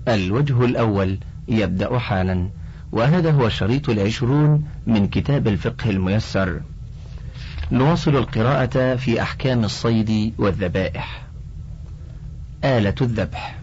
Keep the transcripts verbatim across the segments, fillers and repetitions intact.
الوجه الأول يبدأ حالا، وهذا هو الشريط العشرون من كتاب الفقه الميسر. نواصل القراءة في أحكام الصيد والذبائح. آلة الذبح: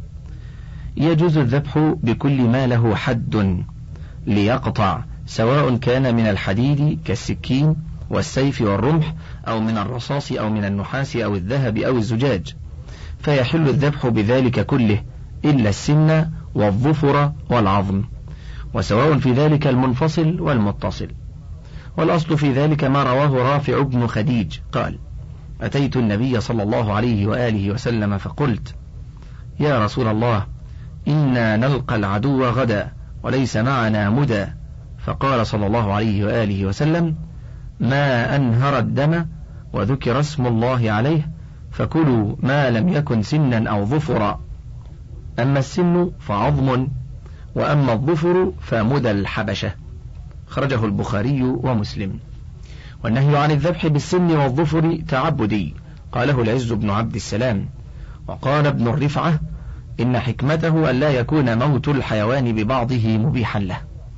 يجوز الذبح بكل ما له حد ليقطع، سواء كان من الحديد كالسكين والسيف والرمح، أو من الرصاص أو من النحاس أو الذهب أو الزجاج، فيحل الذبح بذلك كله إلا السن والظفر والعظم، وسواء في ذلك المنفصل والمتصل. والأصل في ذلك ما رواه رافع بن خديج قال: أتيت النبي صلى الله عليه وآله وسلم فقلت: يا رسول الله، إنا نلقى العدو غدا وليس معنا مدى، فقال صلى الله عليه وآله وسلم: ما أنهر الدم وذكر اسم الله عليه فكلوا ما لم يكن سنا أو ظفرا، أما السن فعظم، وأما الظفر فمدى الحبشة. خرجه البخاري ومسلم. والنهي عن الذبح بالسن والظفر تعبدي، قاله العز بن عبد السلام. وقال ابن الرفعة: إن حكمته ألا يكون موت الحيوان ببعضه مبيحا له.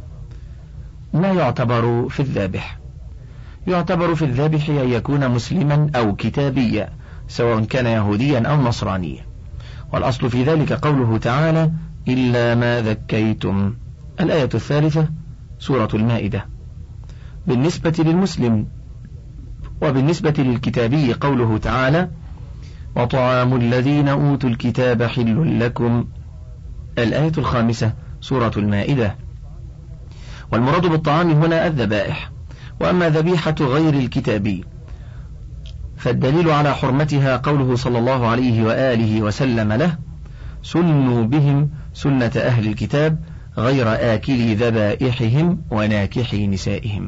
ما يعتبر في الذابح: يعتبر في الذابح أن يكون مسلما أو كتابيا، سواء كان يهوديا أو نصرانيا. والأصل في ذلك قوله تعالى: إلا ما ذكيتم، الآية الثالثة سورة المائدة. بالنسبة للمسلم. وبالنسبة للكتابي قوله تعالى: وطعام الذين أوتوا الكتاب حل لكم، الآية الخامسة سورة المائدة. والمراد بالطعام هنا الذبائح. وأما ذبيحة غير الكتابي فالدليل على حرمتها قوله صلى الله عليه وآله وسلم له: سنوا بهم سنة أهل الكتاب غير آكلي ذبائحهم وناكحي نسائهم.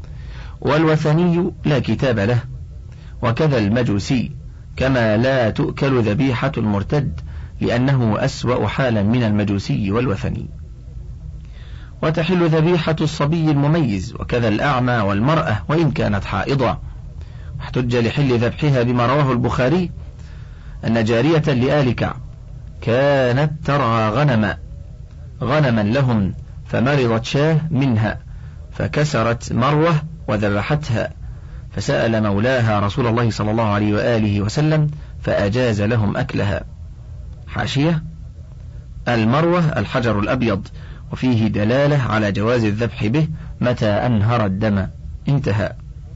والوثني لا كتاب له، وكذا المجوسي، كما لا تؤكل ذبيحة المرتد لأنه أسوأ حالا من المجوسي والوثني. وتحل ذبيحة الصبي المميز، وكذا الأعمى والمرأة وإن كانت حائضة. واحتج لحل ذبحها بما رواه البخاري أن جارية لآل كعب كانت ترعى غنما غنما لهم، فمرضت شاه منها فكسرت مروة وذبحتها، فسأل مولاها رسول الله صلى الله عليه وآله وسلم فأجاز لهم أكلها. حاشية: المروة الحجر الأبيض، وفيه دلالة على جواز الذبح به متى أنهر الدم. انتهى.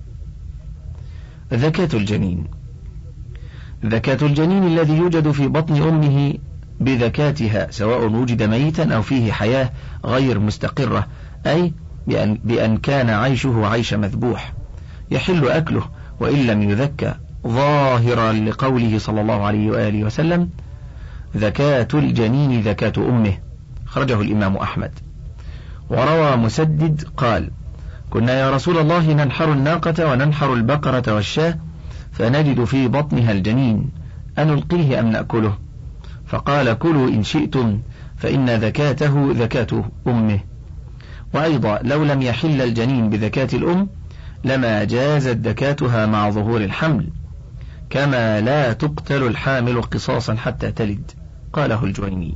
ذكاة الجنين: ذكاة الجنين الذي يوجد في بطن أمه بذكاتها، سواء وجد ميتا أو فيه حياة غير مستقرة، أي بأن, بأن كان عيشه عيش مذبوح، يحل أكله وإن لم يذكى، ظاهرا لقوله صلى الله عليه وآله وسلم: ذكاة الجنين ذكاة أمه. خرجه الإمام أحمد. وروى مسدد قال: كنا يا رسول الله ننحر الناقة وننحر البقرة والشاة فنجد في بطنها الجنين، أنلقيه أم نأكله؟ فقال: كلوا إن شئتم، فإن ذكاته ذكاة أمه. وأيضا لو لم يحل الجنين بذكاة الأم لما جازت ذكاتها مع ظهور الحمل، كما لا تقتل الحامل قصاصا حتى تلد. قاله الجويني.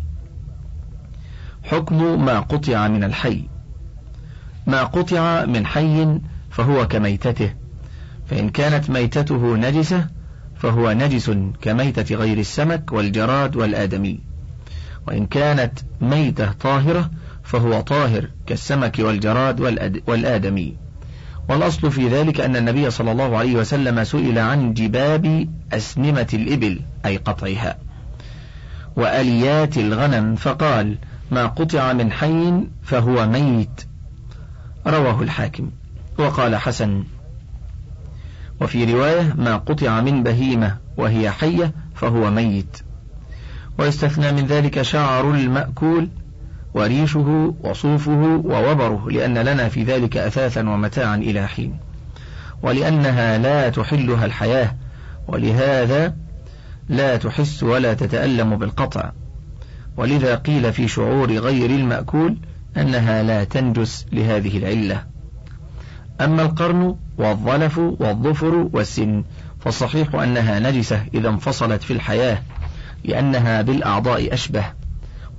حكم ما قطع من الحي: ما قطع من حي فهو كميتته، فإن كانت ميتته نجسة فهو نجس كميتة غير السمك والجراد والآدمي، وإن كانت ميتة طاهرة فهو طاهر كالسمك والجراد والآدمي. والأصل في ذلك أن النبي صلى الله عليه وسلم سئل عن جباب أسنمة الإبل، أي قطعها، وأليات الغنم، فقال: ما قطع من حي فهو ميت. رواه الحاكم. وقال حسن: وفي رواية: ما قطع من بهيمة وهي حية فهو ميت. ويستثنى من ذلك شعر المأكول وريشه وصوفه ووبره، لأن لنا في ذلك أثاثا ومتاعا إلى حين، ولأنها لا تحلها الحياة، ولهذا لا تحس ولا تتألم بالقطع. ولذا قيل في شعور غير المأكول أنها لا تنجس لهذه العلة. أما القرن والظلف والظفر والسن فالصحيح أنها نجسة إذا انفصلت في الحياة، لأنها بالأعضاء أشبه،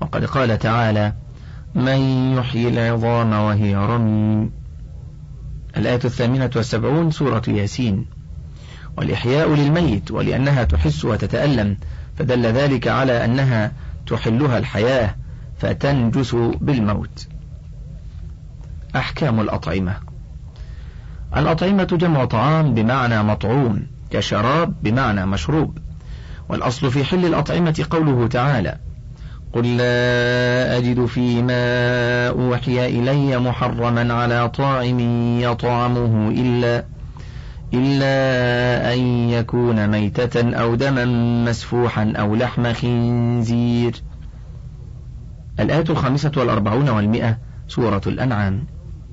وقد قال تعالى: من يحيي العظام وهي رميم. الآية الثامنة والسبعون سورة ياسين. والإحياء للميت، ولأنها تحس وتتألم، فدل ذلك على أنها تحلها الحياة فتنجس بالموت. أحكام الأطعمة. الأطعمة جمع طعام بمعنى مطعوم، كشراب بمعنى مشروب. والأصل في حل الأطعمة قوله تعالى: قل لا أجد فيما أوحي إلي محرما على طاعم يطعمه إلا إلا أن يكون ميتة أو دما مسفوحا أو لحم خنزير. الآية الخامسة والأربعون والمئة سورة الأنعام.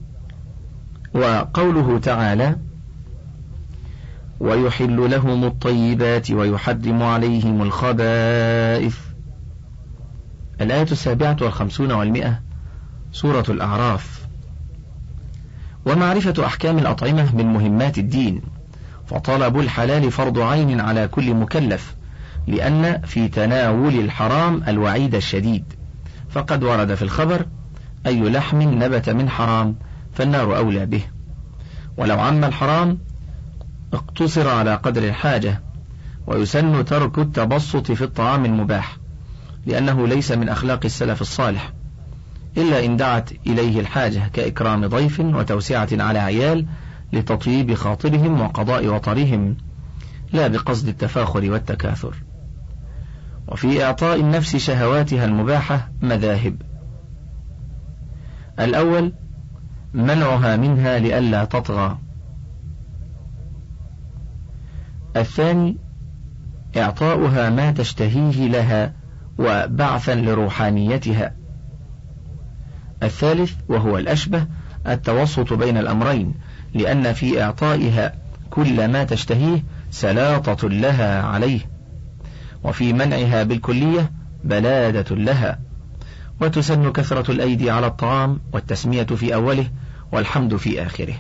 وقوله تعالى: ويحل لهم الطيبات ويحرم عليهم الخبائث. الآية السابعة والخمسون والمئة سورة الأعراف. ومعرفة أحكام الأطعمة من مهمات الدين، فطلب الحلال فرض عين على كل مكلف، لأن في تناول الحرام الوعيد الشديد، فقد ورد في الخبر: أي لحم نبت من حرام فالنار أولى به. ولو عم الحرام اقتصر على قدر الحاجة. ويسن ترك التبسط في الطعام المباح، لأنه ليس من أخلاق السلف الصالح، إلا إن دعت إليه الحاجة، كإكرام ضيف وتوسعة على عيال لتطيب خاطرهم وقضاء وطرهم، لا بقصد التفاخر والتكاثر. وفي إعطاء النفس شهواتها المباحة مذاهب: الأول منعها منها لئلا تطغى. الثاني إعطاؤها ما تشتهيه لها وبعثا لروحانيتها. الثالث وهو الأشبه التوسط بين الأمرين، لأن في إعطائها كل ما تشتهيه سلاطة لها عليه، وفي منعها بالكلية بلادة لها. وتسن كثرة الأيدي على الطعام والتسمية في أوله والحمد في آخره.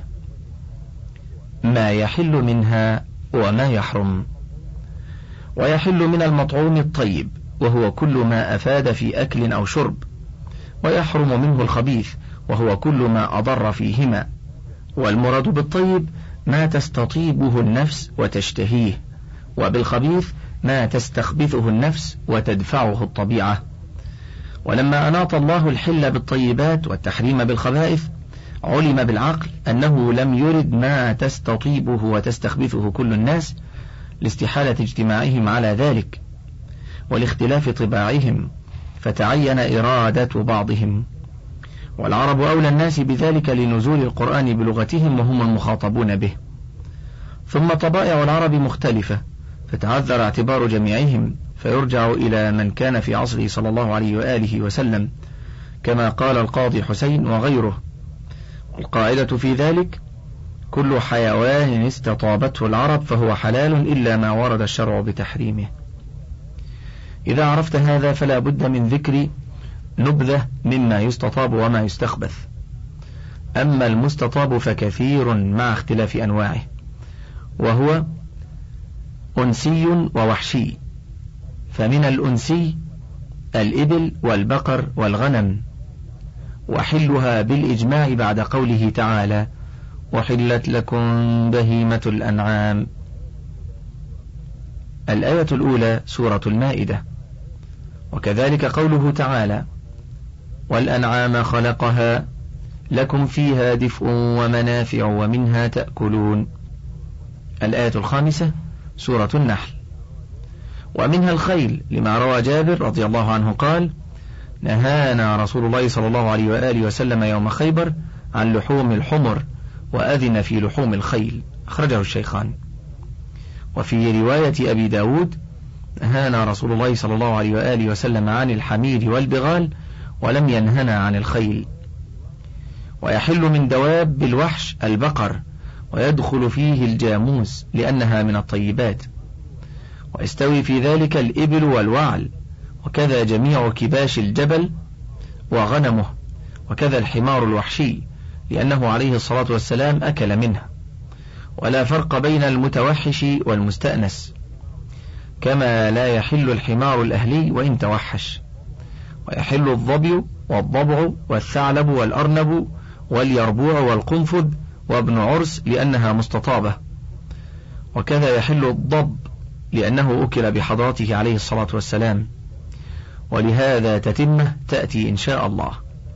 ما يحل منها وما يحرم. ويحل من المطعوم الطيب، وهو كل ما أفاد في أكل أو شرب. ويحرم منه الخبيث، وهو كل ما أضر فيهما. والمراد بالطيب ما تستطيبه النفس وتشتهيه، وبالخبيث ما تستخبثه النفس وتدفعه الطبيعة. ولما أناط الله الحل بالطيبات والتحريم بالخبائث، علم بالعقل أنه لم يرد ما تستطيبه وتستخبثه كل الناس، لاستحالة اجتماعهم على ذلك ولاختلاف طباعهم، فتعين إرادة بعضهم. والعرب أولى الناس بذلك لنزول القرآن بلغتهم وهم المخاطبون به. ثم طبائع العرب مختلفة، فتعذر اعتبار جميعهم، فيرجع إلى من كان في عصره صلى الله عليه وآله وسلم، كما قال القاضي حسين وغيره. القاعدة في ذلك: كل حيوان استطابته العرب فهو حلال إلا ما ورد الشرع بتحريمه. إذا عرفت هذا فلا بد من ذكر نبذة مما يستطاب وما يستخبث. أما المستطاب فكثير مع اختلاف أنواعه، وهو أنسي ووحشي. فمن الأنسي الإبل والبقر والغنم، وحلها بالإجماع بعد قوله تعالى: وحلت لكم بهيمة الأنعام. الآية الأولى سورة المائدة. وكذلك قوله تعالى: والأنعام خلقها لكم فيها دفء ومنافع ومنها تأكلون. الآية الخامسة سورة النحل. ومنها الخيل، لما روى جابر رضي الله عنه قال: نهانا رسول الله صلى الله عليه وآله وسلم يوم خيبر عن لحوم الحمر، وأذن في لحوم الخيل، أخرجه الشيخان. وفي رواية أبي داود: نهانا رسول الله صلى الله عليه وآله وسلم عن الحمير والبغال، ولم ينهنا عن الخيل. ويحل من دواب الوحش البقر، ويدخل فيه الجاموس لأنها من الطيبات. ويستوي في ذلك الإبل والوعل، وكذا جميع كباش الجبل وغنمه، وكذا الحمار الوحشي، لأنه عليه الصلاة والسلام أكل منه. ولا فرق بين المتوحش والمستأنس، كما لا يحل الحمار الأهلي وإن توحش. ويحل الظبي والضبع والثعلب والأرنب واليربوع والقنفذ وابن عرس لأنها مستطابة. وكذا يحل الضب لأنه أكل بحضرته عليه الصلاة والسلام، ولهذا تتمة تأتي إن شاء الله.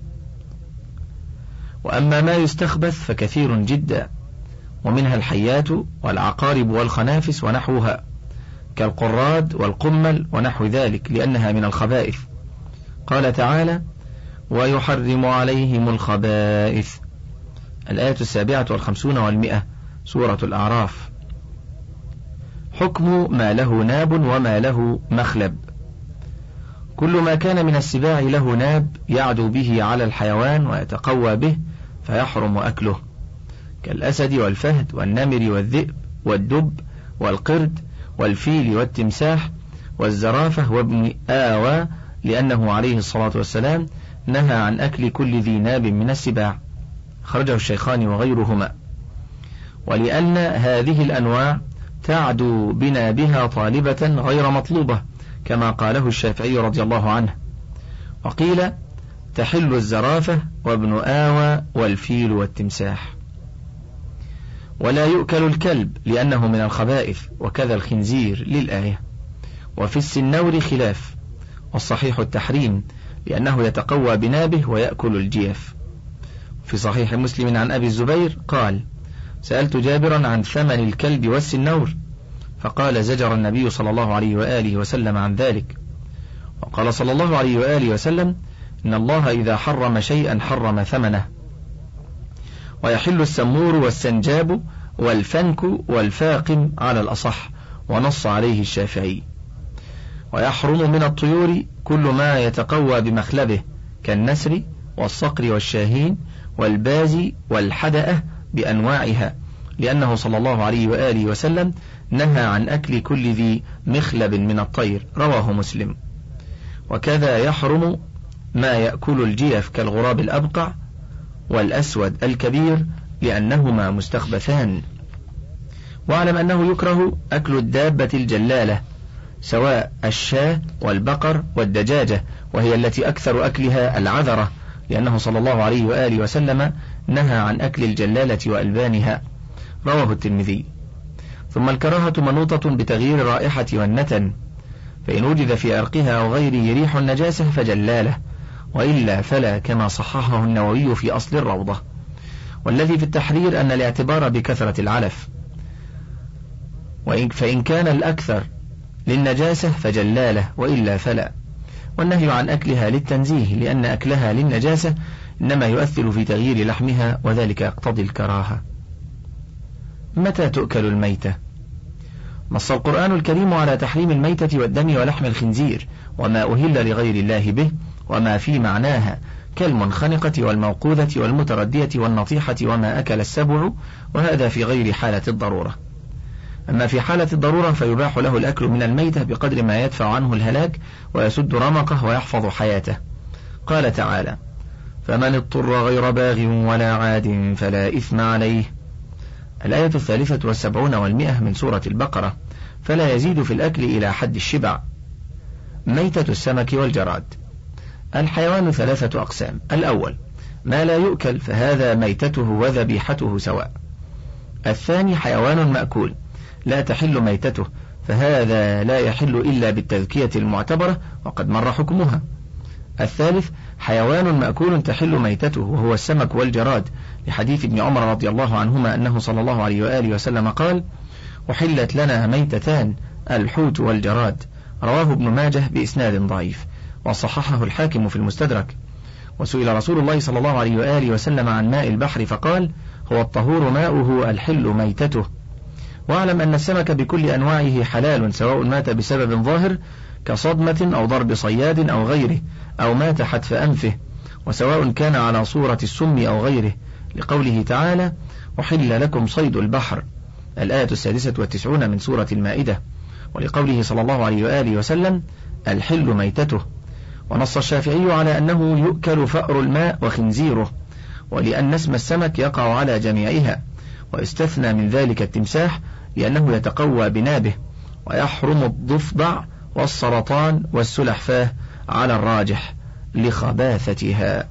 وأما ما يستخبث فكثير جدا، ومنها الحيات والعقارب والخنافس ونحوها كالقراد والقمل ونحو ذلك لأنها من الخبائث. قال تعالى: ويحرم عليهم الخبائث، الآية السابعة والخمسون والمئة، سورة الأعراف. حكم ما له ناب وما له مخلب: كل ما كان من السباع له ناب يعدو به على الحيوان ويتقوى به فيحرم أكله، كالأسد والفهد والنمر والذئب والدب والقرد والفيل والتمساح والزرافة وابن آوى، لأنه عليه الصلاة والسلام نهى عن أكل كل ذي ناب من السباع، خرجه الشيخان وغيرهما. ولأن هذه الأنواع تعدو بنابها طالبة غير مطلوبة كما قاله الشافعي رضي الله عنه. وقيل تحل الزرافة وابن آوى والفيل والتمساح. ولا يؤكل الكلب لأنه من الخبائث، وكذا الخنزير للآية. وفي السنور خلاف، والصحيح التحريم لأنه يتقوى بنابه ويأكل الجيف. في صحيح مسلم عن أبي الزبير قال: سألت جابرا عن ثمن الكلب والسنور، فقال: زجر النبي صلى الله عليه وآله وسلم عن ذلك. وقال صلى الله عليه وآله وسلم: إن الله إذا حرم شيئا حرم ثمنه. ويحل السمور والسنجاب والفنك والفاقم على الأصح، ونص عليه الشافعي. ويحرم من الطيور كل ما يتقوى بمخلبه كالنسر والصقر والشاهين والبازي والحدأة بأنواعها، لأنه صلى الله عليه وآله وسلم نهى عن أكل كل ذي مخلب من الطير، رواه مسلم. وكذا يحرم ما يأكل الجيف كالغراب الأبقع والأسود الكبير لأنهما مستخبثان. واعلم أنه يكره أكل الدابة الجلالة سواء الشاة والبقر والدجاجة، وهي التي أكثر أكلها العذرة، لأنه صلى الله عليه وآله وسلم نهى عن أكل الجلالة وألبانها، رواه الترمذي. ثم الكراهة منوطة بتغيير الرائحة والنتن، فإن وجد في عرقها أو غيره ريح النجاسة فجلالة، وإلا فلا، كما صححه النووي في أصل الروضة. والذي في التحرير أن الاعتبار بكثرة العلف، وإن فإن كان الأكثر للنجاسة فجلالة، وإلا فلا. والنهي عن أكلها للتنزيه، لأن أكلها للنجاسة إنما يؤثر في تغيير لحمها، وذلك يقتضي الكراهة. متى تؤكل الميتة؟ نص القرآن الكريم على تحريم الميتة والدم ولحم الخنزير وما أهل لغير الله به وما في معناها كالمنخنقة والموقوذة والمتردية والنطيحة وما أكل السبع، وهذا في غير حالة الضرورة. أما في حالة الضرورة فيباح له الأكل من الميتة بقدر ما يدفع عنه الهلاك ويسد رمقه ويحفظ حياته. قال تعالى: فمن اضطر غير باغ ولا عاد فلا إثم عليه، الآية الثالثة والسبعون والمئة من سورة البقرة، فلا يزيد في الأكل إلى حد الشبع. ميتة السمك والجراد. الحيوان ثلاثة أقسام: الأول ما لا يؤكل فهذا ميتته وذبيحته سواء. الثاني حيوان مأكول لا تحل ميتته، فهذا لا يحل إلا بالتذكية المعتبرة وقد مر حكمها. الثالث حيوان مأكول تحل ميتته وهو السمك والجراد، لحديث ابن عمر رضي الله عنهما أنه صلى الله عليه وآله وسلم قال: أحلت لنا ميتتان الحوت والجراد، رواه ابن ماجه بإسناد ضعيف، وصححه الحاكم في المستدرك. وسئل رسول الله صلى الله عليه وآله وسلم عن ماء البحر فقال: هو الطهور ماؤه الحل ميتته. واعلم أن السمك بكل أنواعه حلال، سواء مات بسبب ظاهر كصدمة أو ضرب صياد أو غيره، أو مات حتف أنفه، وسواء كان على صورة السم أو غيره، لقوله تعالى: أحل لكم صيد البحر، الآية السادسة والتسعون من سورة المائدة، ولقوله صلى الله عليه وآله وسلم: الحل ميتته. ونص الشافعي على أنه يؤكل فأر الماء وخنزيره، ولأن اسم السمك يقع على جميعها، ويستثنى من ذلك التمساح لأنه يتقوى بنابه، ويحرم الضفدع والسرطان والسلحفاة على الراجح، لخباثتها.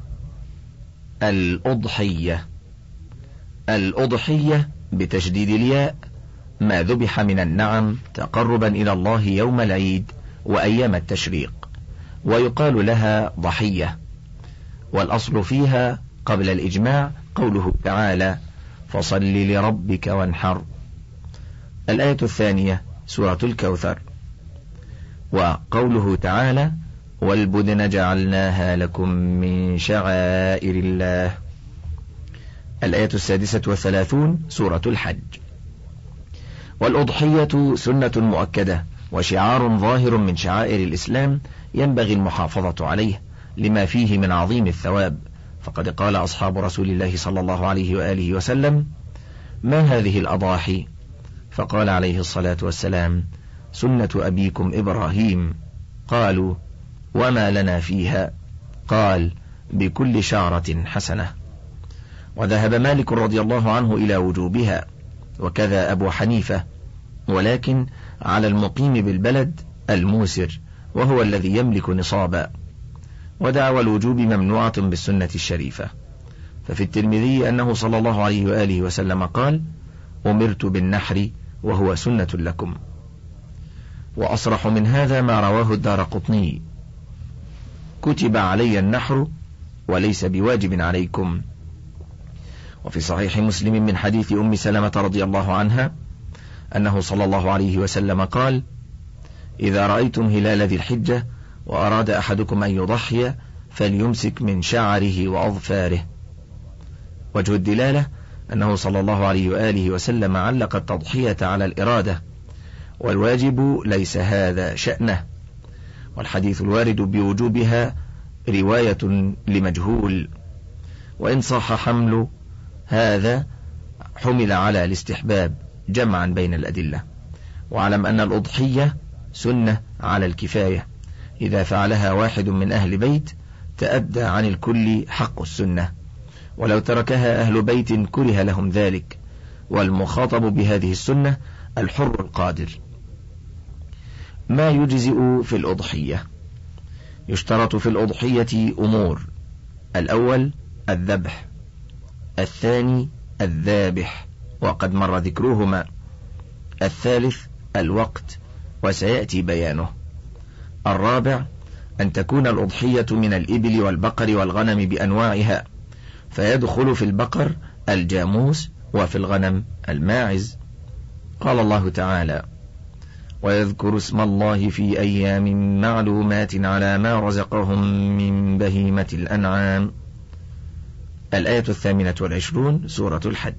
الأضحية. الأضحية بتشديد الياء ما ذبح من النعم تقربا إلى الله يوم العيد وأيام التشريق، ويقال لها ضحية. والأصل فيها قبل الإجماع قوله تعالى: فصل لربك وانحر. الآية الثانية سورة الكوثر. وقوله تعالى: والبدن جعلناها لكم من شعائر الله. الآية السادسة والثلاثون سورة الحج. والأضحية سنة مؤكدة وشعار ظاهر من شعائر الإسلام ينبغي المحافظة عليه لما فيه من عظيم الثواب، فقد قال أصحاب رسول الله صلى الله عليه وآله وسلم: ما هذه الأضاحي؟ فقال عليه الصلاة والسلام: سنة أبيكم إبراهيم. قالوا: وما لنا فيها؟ قال: بكل شعرة حسنة. وذهب مالك رضي الله عنه إلى وجوبها، وكذا أبو حنيفة، ولكن على المقيم بالبلد الموسر وهو الذي يملك نصابا. ودعوى الوجوب ممنوعة بالسنة الشريفة. ففي الترمذي أنه صلى الله عليه وآله وسلم قال: أمرت بالنحر وهو سنة لكم. وأصرح من هذا ما رواه الدارقطني: كتب علي النحر وليس بواجب عليكم. وفي صحيح مسلم من حديث أم سلمة رضي الله عنها أنه صلى الله عليه وسلم قال: إذا رأيتم هلال ذي الحجة وأراد أحدكم أن يضحي فليمسك من شعره وأظفاره. وجه الدلالة أنه صلى الله عليه وآله وسلم علق التضحية على الإرادة، والواجب ليس هذا شأنه. والحديث الوارد بوجوبها رواية لمجهول، وإن صح حمل هذا حمل على الاستحباب جمعا بين الأدلة. واعلم أن الأضحية سنة على الكفاية، إذا فعلها واحد من أهل بيت تأدى عن الكل حق السنة، ولو تركها أهل بيت كره لهم ذلك. والمخاطب بهذه السنة الحر القادر. ما يجزئ في الأضحية. يشترط في الأضحية أمور: الأول الذبح، الثاني الذابح وقد مر ذكرهما، الثالث الوقت وسيأتي بيانه، الرابع أن تكون الأضحية من الإبل والبقر والغنم بأنواعها، فيدخل في البقر الجاموس وفي الغنم الماعز. قال الله تعالى: ويذكر اسم الله في أيام معلومات على ما رزقهم من بهيمة الأنعام. الآية الثامنة والعشرون سورة الحج.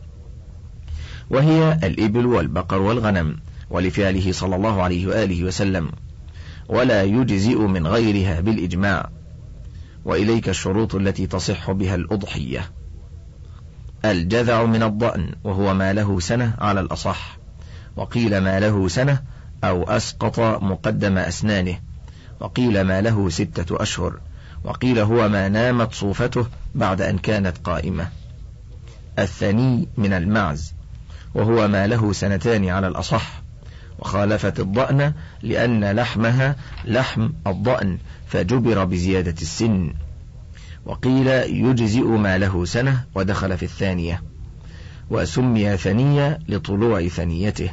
وهي الإبل والبقر والغنم، ولفعله صلى الله عليه وآله وسلم، ولا يجزئ من غيرها بالإجماع. وإليك الشروط التي تصح بها الأضحية. الجذع من الضأن وهو ما له سنة على الأصح، وقيل ما له سنة أو أسقط مقدم أسنانه، وقيل ما له ستة أشهر، وقيل هو ما نامت صوفته بعد أن كانت قائمة. الثاني من المعز وهو ما له سنتان على الأصح، وخالفت الضأن لأن لحمها لحم الضأن فجبر بزيادة السن. وقيل يجزئ ما له سنة ودخل في الثانية، وسمي ثنية لطلوع ثنيته.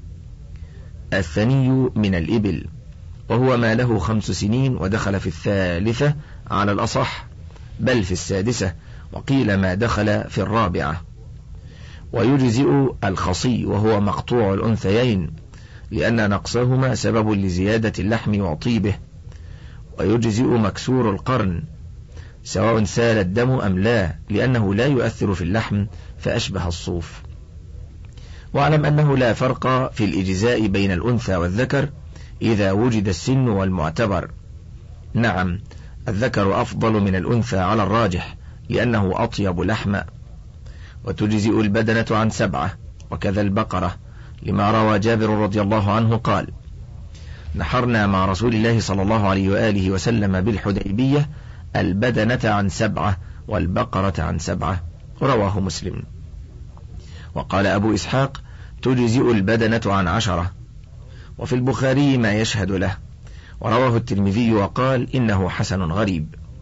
الثني من الإبل وهو ما له خمس سنين ودخل في الثالثة على الأصح، بل في السادسة، وقيل ما دخل في الرابعة. ويجزئ الخصي وهو مقطوع الأنثيين لأن نقصهما سبب لزيادة اللحم وطيبه. ويجزئ مكسور القرن سواء سال الدم أم لا، لأنه لا يؤثر في اللحم فأشبه الصوف. واعلم أنه لا فرق في الإجزاء بين الأنثى والذكر إذا وجد السن والمعتبر. نعم، الذكر أفضل من الأنثى على الراجح لأنه أطيب لحما. وتجزئ البدنة عن سبعة، وكذا البقرة، لما روى جابر رضي الله عنه قال: نحرنا مع رسول الله صلى الله عليه وآله وسلم بالحديبية البدنة عن سبعة والبقرة عن سبعة، رواه مسلم. وقال أبو إسحاق: تجزئ البدنة عن عشرة. وفي البخاري ما يشهد له، ورواه الترمذي وقال إنه حسن غريب.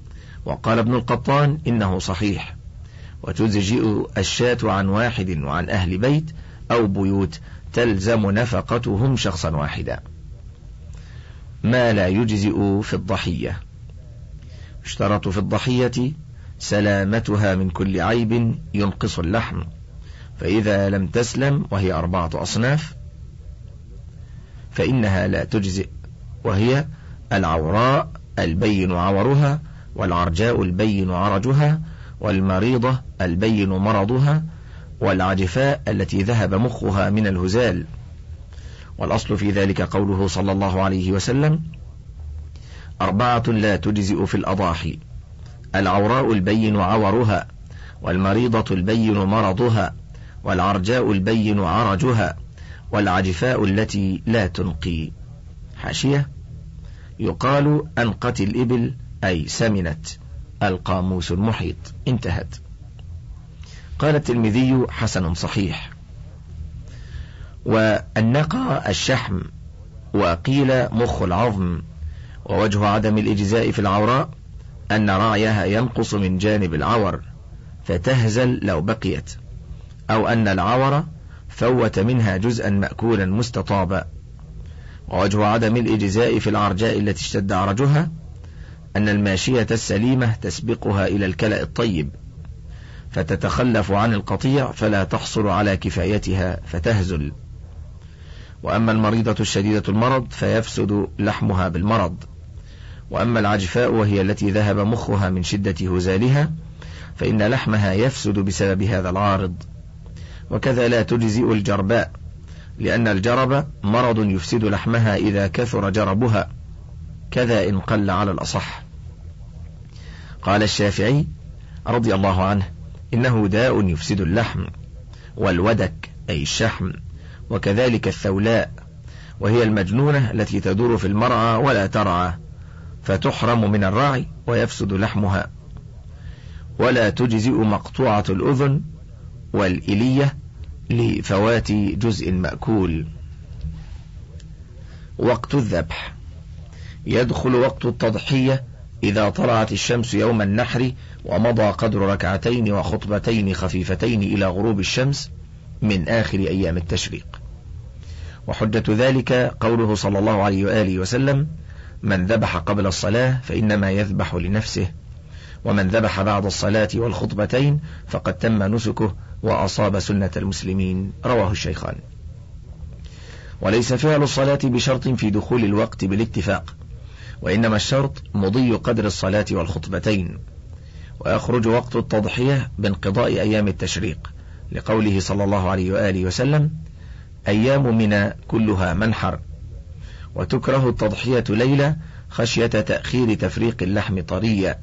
وقال ابن القطان إنه صحيح، وتزجئ الشاة عن واحد وعن أهل بيت أو بيوت تلزم نفقتهم شخصا واحدا. ما لا يجزئ في الضحية. اشترط في الضحية سلامتها من كل عيب ينقص اللحم، فإذا لم تسلم وهي أربعة أصناف فإنها لا تجزئ، وهي العوراء البين عورها، والعرجاء البين عرجها، والمريضة البين مرضها، والعجفاء التي ذهب مخها من الهزال. والأصل في ذلك قوله صلى الله عليه وسلم: أربعة لا تجزئ في الأضاحي: العوراء البين عورها، والمريضة البين مرضها، والعرجاء البين عرجها، والعجفاء التي لا تنقي. حاشية: يقال أنقت الإبل أي سمنت. القاموس المحيط. انتهت. قال الترمذي: حسن صحيح. والنقى الشحم، وقيل مخ العظم. ووجه عدم الإجزاء في العوراء أن راعيها ينقص من جانب العور فتهزل لو بقيت، أو أن العور فوت منها جزءا مأكولا مستطابا. ووجه عدم الإجزاء في العرجاء التي اشتد عرجها أن الماشية السليمة تسبقها إلى الكلأ الطيب فتتخلف عن القطيع فلا تحصل على كفايتها فتهزل. وأما المريضة الشديدة المرض فيفسد لحمها بالمرض. وأما العجفاء وهي التي ذهب مخها من شدة هزالها فإن لحمها يفسد بسبب هذا العارض. وكذا لا تجزئ الجرباء، لأن الجرب مرض يفسد لحمها إذا كثر جربها، كذا إن قل على الأصح. قال الشافعي رضي الله عنه: إنه داء يفسد اللحم، والودك أي الشحم، وكذلك الثولاء، وهي المجنونة التي تدور في المرعى ولا ترعى فتحرم من الرعي ويفسد لحمها. ولا تجزئ مقطوعة الأذن والإلية لفوات جزء مأكول. وقت الذبح. يدخل وقت التضحية إذا طلعت الشمس يوم النحر ومضى قدر ركعتين وخطبتين خفيفتين إلى غروب الشمس من آخر أيام التشريق. وحجة ذلك قوله صلى الله عليه وآله وسلم: من ذبح قبل الصلاة فإنما يذبح لنفسه، ومن ذبح بعد الصلاة والخطبتين فقد تم نسكه وأصاب سنة المسلمين. رواه الشيخان. وليس فعل الصلاة بشرط في دخول الوقت بالاتفاق، وإنما الشرط مضي قدر الصلاة والخطبتين. ويخرج وقت التضحية بانقضاء أيام التشريق، لقوله صلى الله عليه وآله وسلم: أيام منى كلها منحر. وتكره التضحية ليلة خشية تأخير تفريق اللحم طريا.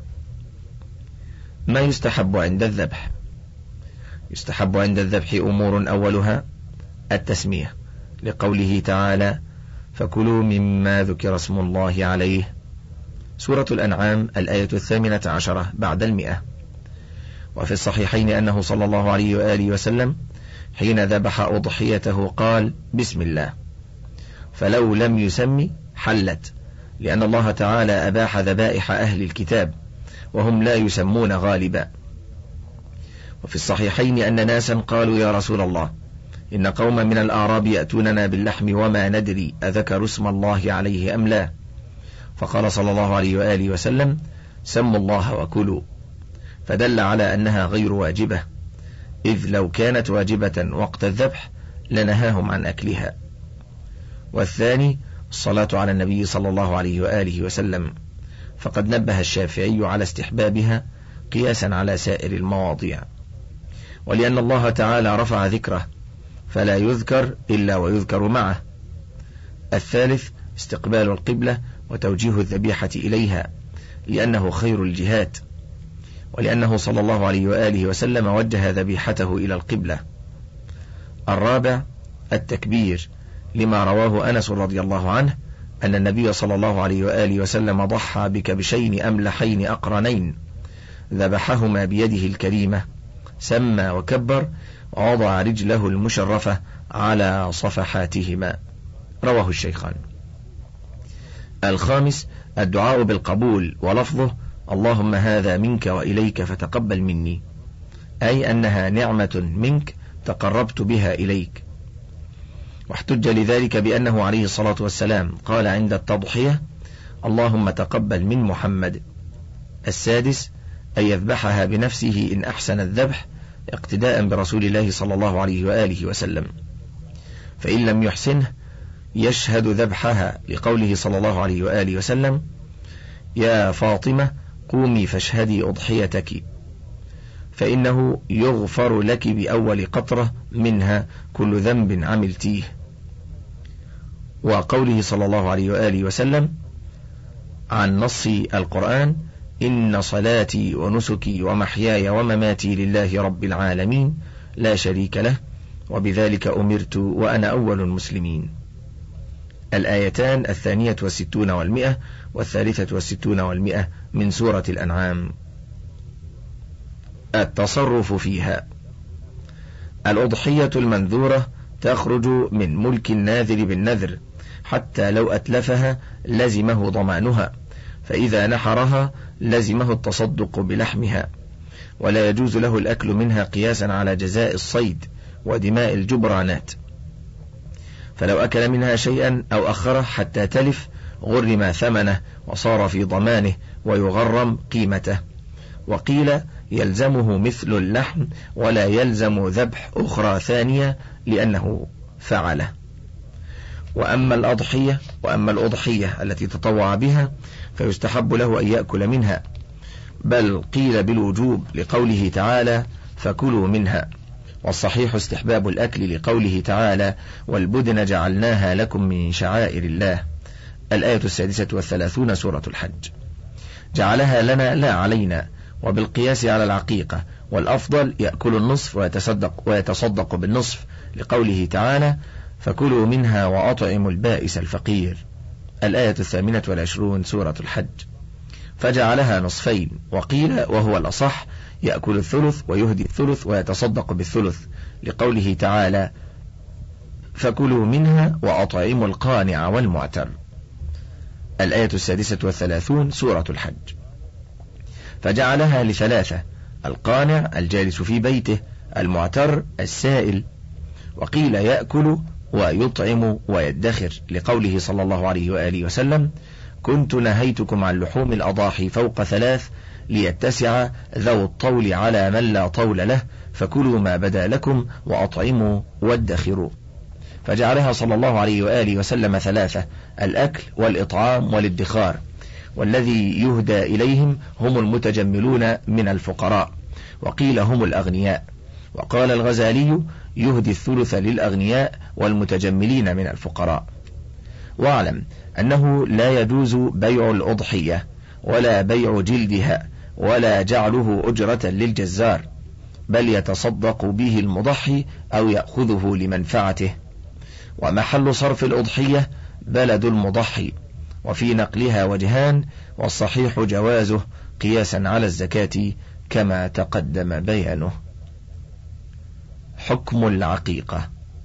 ما يستحب عند الذبح. يستحب عند الذبح أمور أولها التسمية، لقوله تعالى: فكلوا مما ذكر اسم الله عليه، سورة الأنعام الآية الثامنة عشرة بعد المئة. وفي الصحيحين أنه صلى الله عليه وآله وسلم حين ذبح أضحيته قال: بسم الله، فلو لم يسمي حلت، لأن الله تعالى أباح ذبائح أهل الكتاب وهم لا يسمون غالبا. وفي الصحيحين أن ناسا قالوا: يا رسول الله، إن قوما من الأعراب يأتوننا باللحم وما ندري أذكر اسم الله عليه أم لا، فقال صلى الله عليه وآله وسلم: سموا الله وكلوا، فدل على أنها غير واجبة، إذ لو كانت واجبة وقت الذبح لنهاهم عن أكلها. والثاني الصلاة على النبي صلى الله عليه وآله وسلم، فقد نبه الشافعي على استحبابها قياسا على سائر المواضيع، ولأن الله تعالى رفع ذكره فلا يذكر إلا ويذكر معه. الثالث استقبال القبلة وتوجيه الذبيحة إليها، لأنه خير الجهات، ولأنه صلى الله عليه وآله وسلم وجه ذبيحته إلى القبلة. الرابع التكبير، لما رواه أنس رضي الله عنه أن النبي صلى الله عليه وآله وسلم ضحى بكبشين أملحين أقرنين ذبحهما بيده الكريمة، سمى وكبر ووضع رجله المشرفة على صفحاتهما. رواه الشيخان. الخامس الدعاء بالقبول، ولفظه: اللهم هذا منك وإليك فتقبل مني، أي أنها نعمة منك تقربت بها إليك. واحتج لذلك بأنه عليه الصلاة والسلام قال عند التضحية: اللهم تقبل من محمد. السادس أن يذبحها بنفسه إن أحسن الذبح اقتداء برسول الله صلى الله عليه وآله وسلم، فإن لم يحسنه يشهد ذبحها لقوله صلى الله عليه وآله وسلم: يا فاطمة قومي فاشهدي أضحيتك، فإنه يغفر لك بأول قطرة منها كل ذنب عملتيه. وقوله صلى الله عليه وآله وسلم عن نص القرآن: إن صلاتي ونسكي ومحياي ومماتي لله رب العالمين لا شريك له وبذلك أمرت وأنا أول المسلمين. الآيتان الثانية والستون والمئة والثالثة والستون والمئة من سورة الأنعام. التصرف فيها. الأضحية المنذورة تخرج من ملك الناذر بالنذر، حتى لو أتلفها لزمه ضمانها، فإذا نحرها لزمه التصدق بلحمها، ولا يجوز له الأكل منها قياسا على جزاء الصيد ودماء الجبرانات، فلو أكل منها شيئا أو أخره حتى تلف غرم ثمنه وصار في ضمانه ويغرم قيمته. وقيل يلزمه مثل اللحم ولا يلزم ذبح أخرى ثانية لأنه فعله. وأما الأضحية وأما الأضحية التي تطوع بها فيستحب له أن يأكل منها، بل قيل بالوجوب لقوله تعالى: فكلوا منها. والصحيح استحباب الأكل لقوله تعالى: والبدن جعلناها لكم من شعائر الله. الآية السادسة والثلاثون سورة الحج. جعلها لنا لا علينا، وبالقياس على العقيقة، والأفضل يأكل النصف ويتصدق, ويتصدق بالنصف لقوله تعالى: فكلوا منها وأطعموا البائس الفقير. الآية الثامنة والعشرون سورة الحج. فجعلها نصفين، وقيل وهو الأصح يأكل الثلث ويهدي الثلث ويتصدق بالثلث لقوله تعالى: فكلوا منها وأطعموا القانع والمعتر. الآية السادسة والثلاثون سورة الحج. فجعلها لثلاثة: القانع الجالس في بيته، المعتر السائل. وقيل يأكل ويطعم ويدخر لقوله صلى الله عليه وآله وسلم: كنت نهيتكم عن لحوم الأضاحي فوق ثلاث ليتسع ذو الطول على من لا طول له، فكلوا ما بدا لكم وأطعموا وادخروا. فجعلها صلى الله عليه وآله وسلم ثلاثة: الأكل والإطعام والادخار، والذي يهدى إليهم هم المتجملون من الفقراء، وقيل هم الأغنياء. وقال الغزالي: يهدي الثلث للأغنياء والمتجملين من الفقراء. واعلم أنه لا يجوز بيع الأضحية ولا بيع جلدها ولا جعله أجرة للجزار، بل يتصدق به المضحي أو يأخذه لمنفعته. ومحل صرف الأضحية بلد المضحي، وفي نقلها وجهان، والصحيح جوازه قياسا على الزكاة كما تقدم بيانه. حكم العقيقة.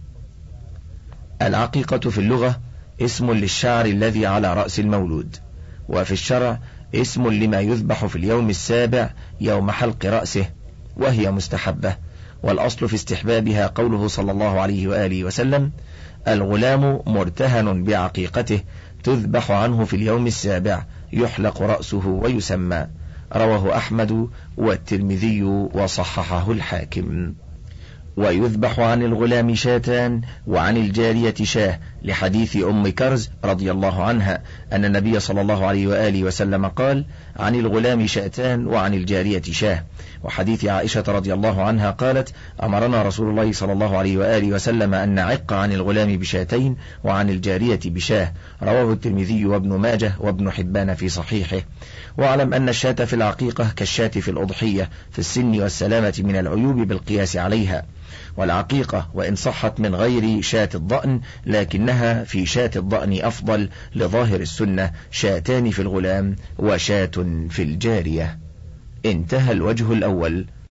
العقيقة في اللغة اسم للشعر الذي على رأس المولود، وفي الشرع اسم لما يذبح في اليوم السابع يوم حلق رأسه، وهي مستحبة، والأصل في استحبابها قوله صلى الله عليه وآله وسلم: الغلام مرتهن بعقيقته تذبح عنه في اليوم السابع يحلق رأسه ويسمى. رواه أحمد والترمذي وصححه الحاكم. ويذبح عن الغلام شاتان وعن الجارية شاه، لحديث أم كرز رضي الله عنها أن النبي صلى الله عليه وآله وسلم قال: عن الغلام شاتان وعن الجارية شاه. وحديث عائشة رضي الله عنها قالت: أمرنا رسول الله صلى الله عليه وآله وسلم أن نعق عن الغلام بشاتين وعن الجارية بشاه. رواه الترمذي وابن ماجه وابن حبان في صحيحه. واعلم أن الشاة في العقيقة كالشاة في الأضحية في السن والسلامة من العيوب بالقياس عليها. والعقيقة وإن صحت من غير شاة الضأن لكنها في شاة الضأن أفضل لظاهر السنة: شاتان في الغلام وشاة في الجارية. انتهى الوجه الأول.